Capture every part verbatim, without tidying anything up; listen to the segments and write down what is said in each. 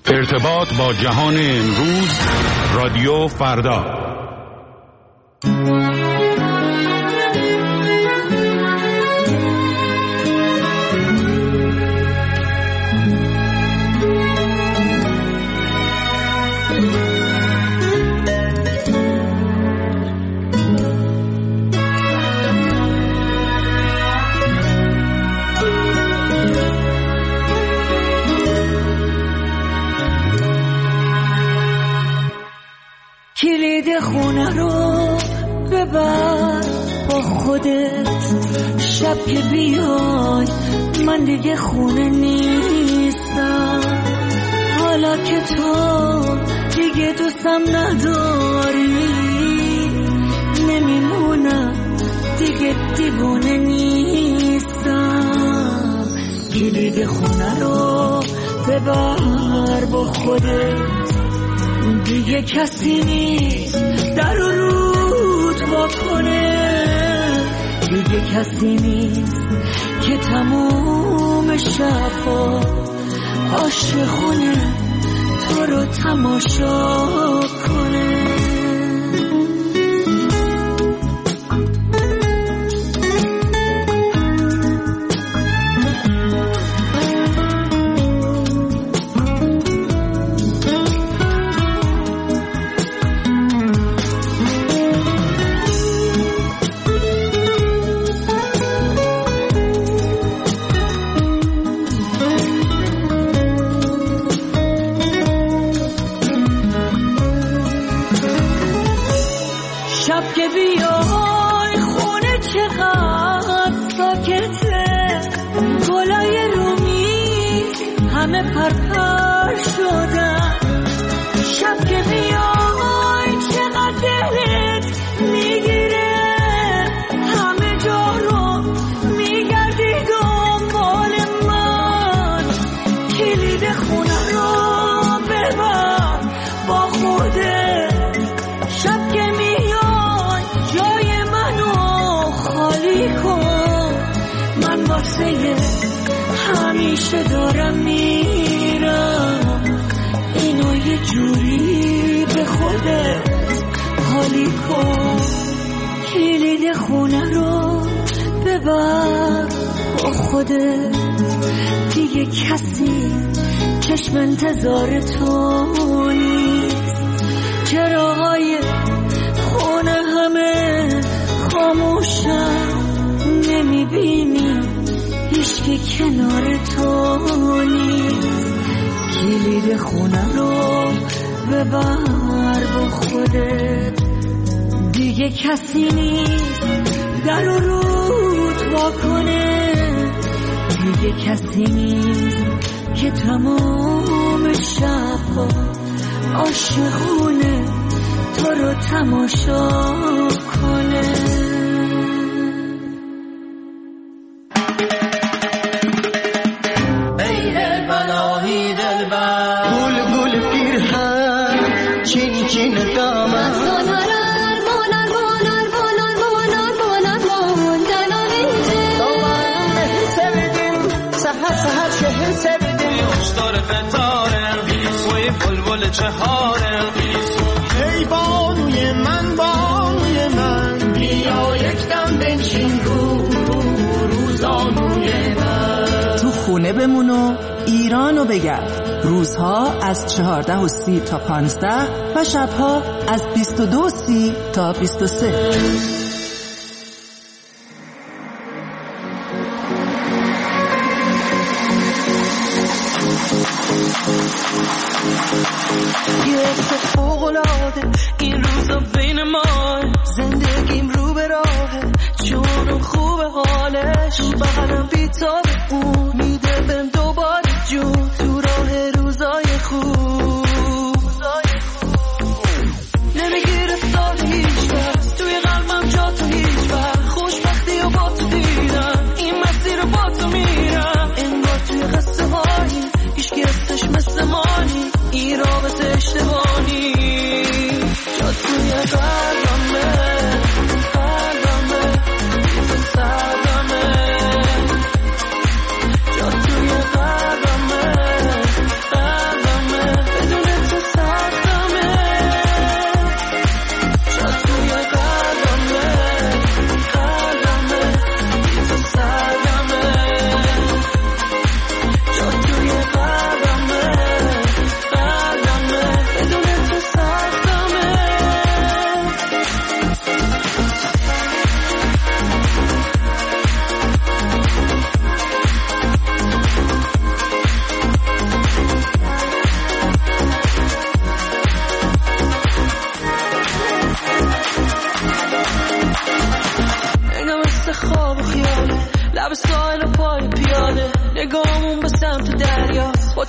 ارتباط با جهان امروز، رادیو فردا. کلید خونه رو ببر با خودت، شب که بیای من دیگه خونه نیستم. حالا که تو دیگه دوستم نداری، نمیمونم دیگه دیوونه نیستم. کلید خونه رو ببر با خودت، دیگه کسی نیست در و رود واکنه. دیگه کسی نیست که تموم شبا عاشقونه تو رو تماشا کنه. شب که بیای خونه چقدر ساکته، گلای رومی همه پرپر شدن. شب که بیای چقدر دلت میگیره، همه جا رو میگردی دنبال من. کلید خونه رو ببر با خودت، شب که من واسه همیشه دارم میرم. اینو یه جوری به خودت حالی کن. کلید خونه رو ببر با خودت، دیگه کسی چشم انتظار تو نیست. چراغای خونه همه خاموشن، نمیبینی هیچکی کنار تو نیست. کلید خونه رو ببر با خودت، دیگه کسی نیست در و رود واکنه. دیگه کسی نیست که تمام شبا عاشقونه تو رو تماشا کنه. ای بانوی من بانوی من، بیا یک دم بنشین رو روزانوی من. تو خونه بمون و ایرانو بگرد. روزها از چهارده و سی تا پانزده و شبها از بیست و دو و سی تا بیست و سه. یه اتفاق العاده این روزا بین ما، زندگیم رو به راهه چون خوبه حالش. بغلم بیتاب اون میده بهم دوباره جون تو راه روزای خوب. نمیگیره سال هیچ وقت توی قلبم جا تو هیچ وقت. خوشبختی و با تو دیدم این مسیر رو با تو میرم. انگار توی قصه هایی هیچکی هستش مثل مانی، این رابطه اشتباهی جا توی قلبمه قلبمه قلبمه جا توی قلبمه قلبمه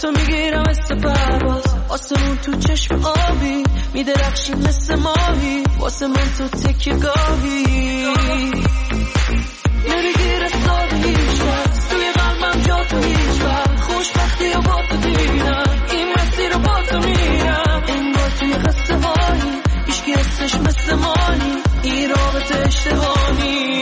دستو میگیرم مثل پرواز آسمون تو چشم آبی میدرخشی مثل ماهی واسه من تو تکیه گاهی نمیگیره ساده هیچ وقت توی قلبم جا تو هیچ وقت خوشبختی و با تو دیدم این مسیر رو با تو میرم انگار توی قصه هایی هیچکی هستش مثل مانی این رابطه اشتباهی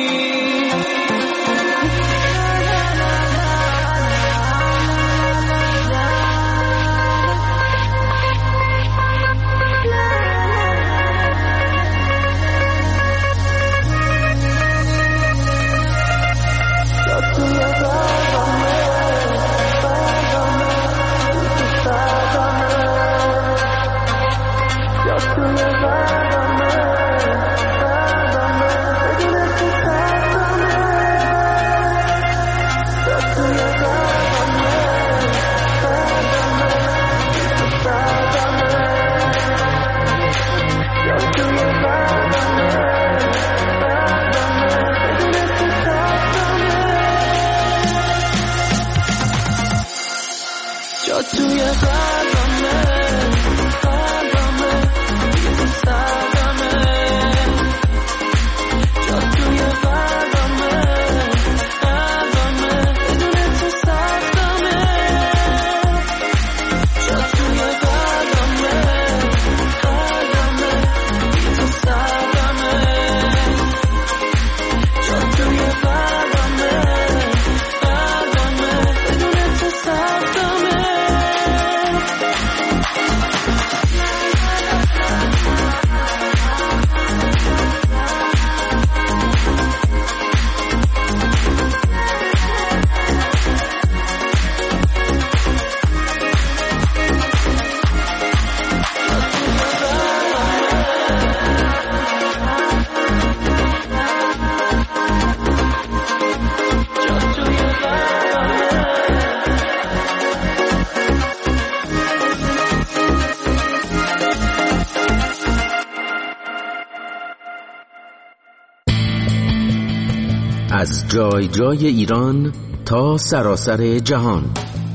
از جای جای ایران تا سراسر جهان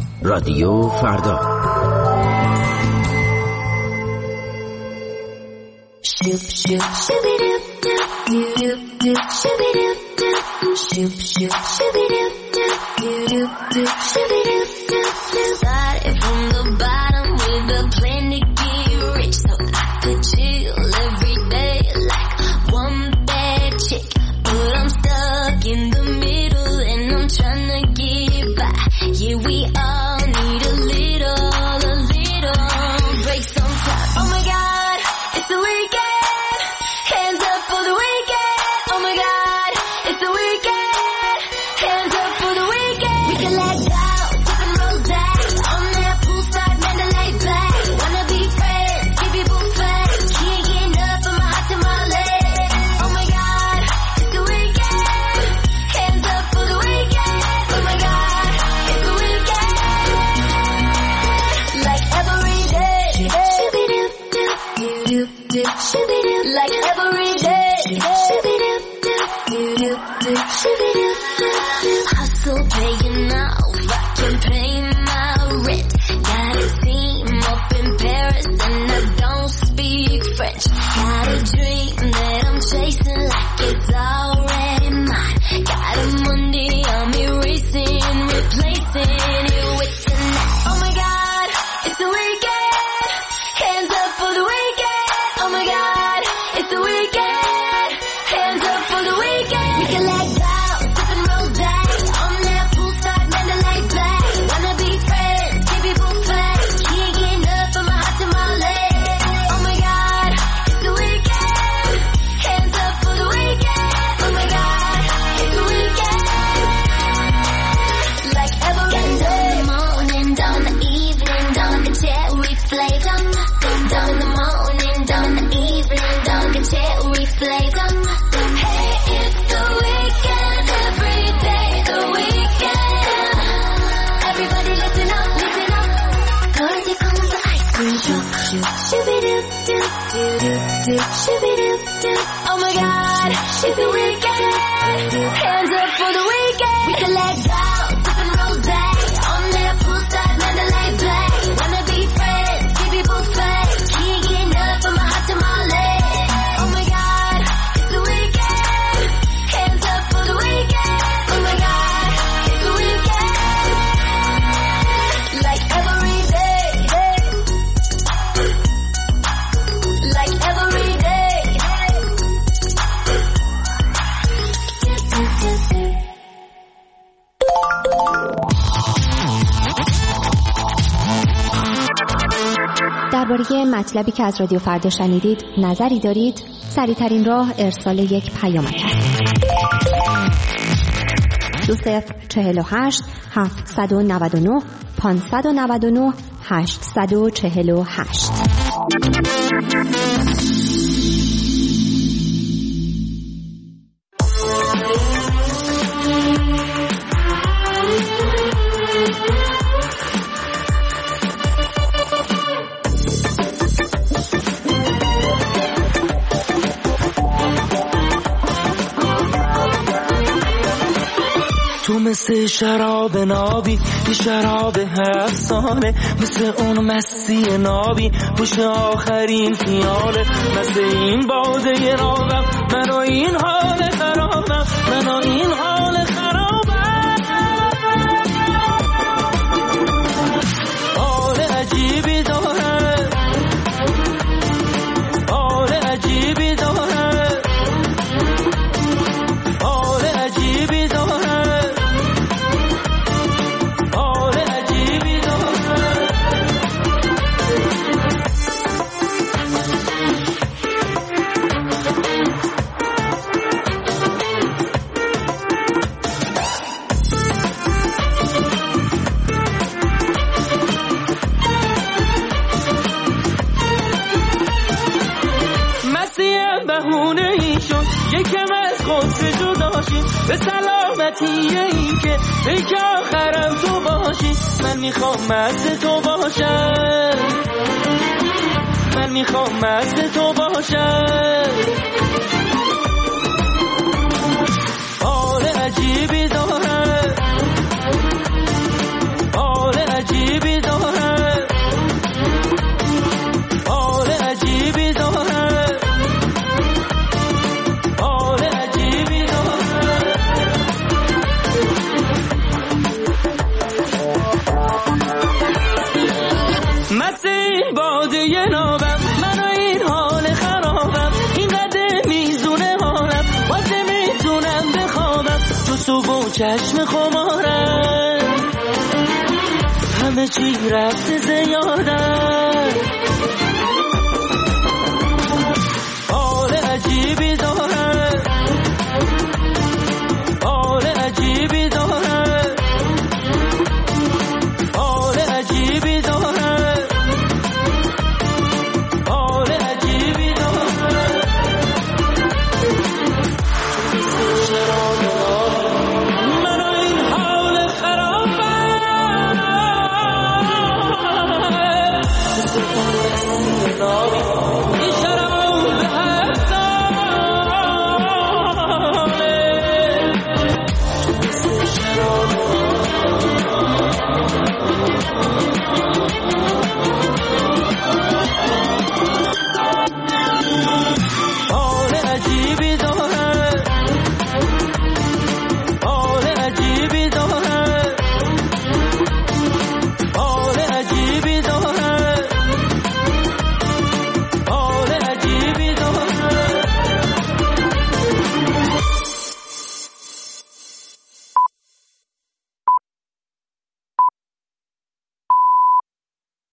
رادیو فردا Oh my God, it's the weekend. Hands up for the weekend. We can let go, sip and rose on that poolside Mandalay Bay. درباره مطلبی که از رادیو فردا شنیدید نظری دارید؟ سریع‌ترین راه ارسال یک پیامک است. دو صفر چهل و هشت هفتصد و نود و نه پانصد و نود و نه هشتصد و چهل و هشت. تو مثل شراب نابی، یه شراب هفت ساله، مثل اون مستی نابی پوش آخرین خیاله. مثل این باده نابم، من و این حال خرابم، من و این حال خرابم. حال عجیبی داره، حال عجیبی داره، حال عجیبی داره. یکم از خود جدا شی، به سلامتی این که ای که آخرم تو باشی. من میخوام مست تو باشم، من میخوام مست تو باشم. حال عجیبی داره، حال عجیبی داره، حال عجیبی داره. مسیح باده نابم، من و این حال خرابم، این قده میزونه حالم، واسه میتونم بخوابم. تو صبح و چشم خمارم، همه چی رفته زیادم.